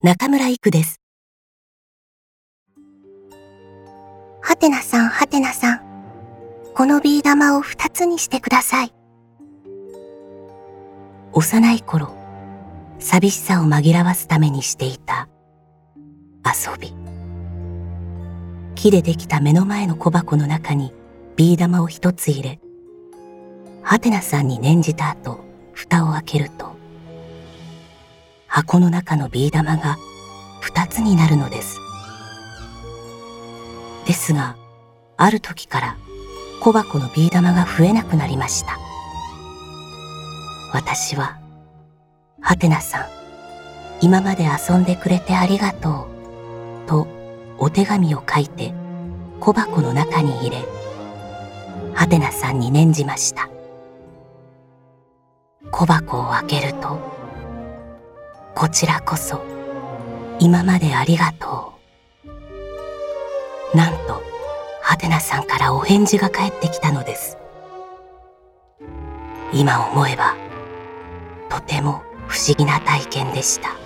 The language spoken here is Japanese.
中村育です。 はてなさん、はてなさん。このビー玉を2つにしてください。 幼い頃、寂しさを紛らわすためにしていた遊び。木でできた目の前の小箱の中にビー玉を1つ入れ、はてなさんに念じた後、蓋を開けると、箱の中のビー玉が2つになるのです。ですが、ある時から小箱のビー玉が増えなくなりました。私は、はてなさん、今まで遊んでくれてありがとう、とお手紙を書いて小箱の中に入れ、はてなさんに念じました。小箱を開けると、こちらこそ今までありがとう。なんと、はてなさんからお返事が返ってきたのです。今思えば、とても不思議な体験でした。